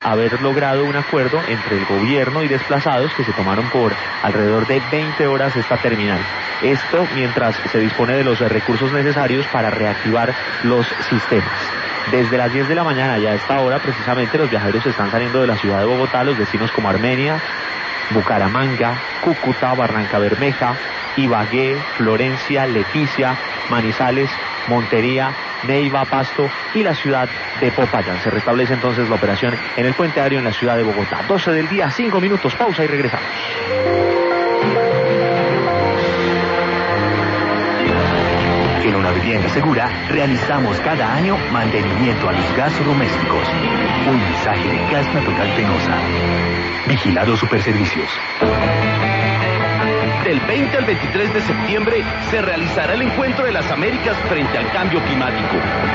haber logrado un acuerdo entre el gobierno y desplazados que se tomaron por alrededor de 20 horas esta terminal. Esto mientras se dispone de los recursos necesarios para reactivar los sistemas. Desde las 10 de la mañana y a esta hora precisamente los viajeros están saliendo de la ciudad de Bogotá, los destinos como Armenia, Bucaramanga, Cúcuta, Barrancabermeja, Ibagué, Florencia, Leticia, Manizales, Montería, Neiva, Pasto y la ciudad de Popayán. Se restablece entonces la operación en el puente aéreo en la ciudad de Bogotá. 12 del día, 5 minutos, pausa y regresamos. En Una Vivienda Segura realizamos cada año mantenimiento a los gases domésticos. Un mensaje de Gas Natural Penosa. Vigilado Superservicios. Del 20 al 23 de septiembre se realizará el Encuentro de las Américas frente al cambio climático.